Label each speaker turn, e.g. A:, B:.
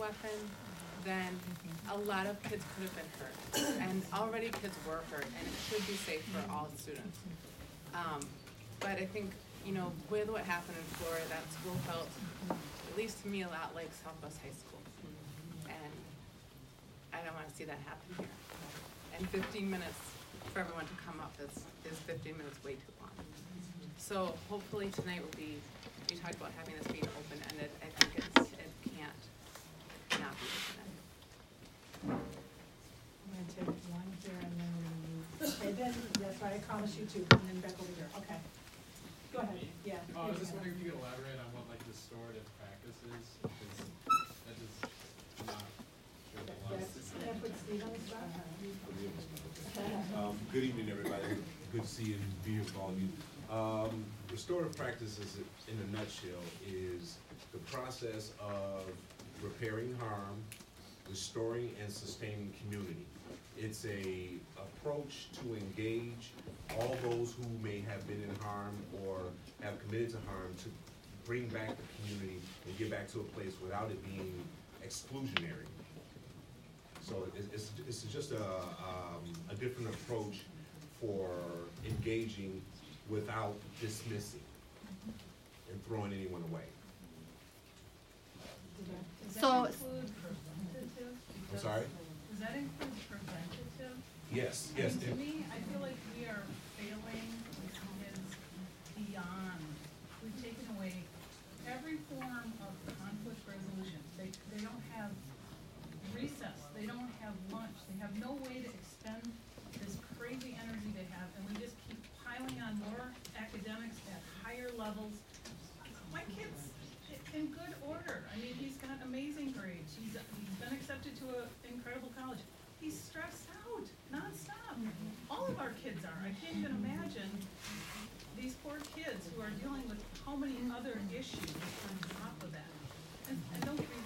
A: weapon, then a lot of kids could have been hurt. And already kids were hurt, and it should be safe for all students. But I think, you know, with what happened in Florida, that school felt, at least to me, a lot like Southwest High School. And I don't want to see that happen here. And 15 minutes for everyone to come up is 15 minutes way too long. So hopefully tonight will be, we talked about having this being open-ended. I think it can't not be open-ended.
B: I'm gonna take one here and then we're gonna move. Okay, then, that's right, I promised you two, and then back over here, okay. Go ahead, yeah.
C: I was just wondering if you could elaborate on what like restorative practice is, because that is not sure what it was.
B: Yes, can I put Steve on the spot?
D: Good evening, everybody. Good to see and be here for all of you. Restorative practices, in a nutshell, is the process of repairing harm, restoring and sustaining community. It's a approach to engage all those who may have been in harm or have committed to harm to bring back the community and get back to a place without it being exclusionary. So it's just a different approach for engaging without dismissing and throwing anyone away.
E: Does
A: So-
E: that include preventative?
D: I'm sorry?
E: Does that include preventative?
D: Yes,
E: I
D: yes.
E: mean, to me, I feel like we are failing kids beyond. We've taken away every form of conflict resolution. They don't have recess, they don't have lunch, they have no way to expend this crazy energy they have, and we just keep piling on more academics at higher levels. My kid's in good order. I mean, he's got amazing grades. He's been accepted to an incredible college. He's stressed out nonstop. All of our kids are. I can't even imagine these poor kids who are dealing with how many other issues on top of that. And don't get me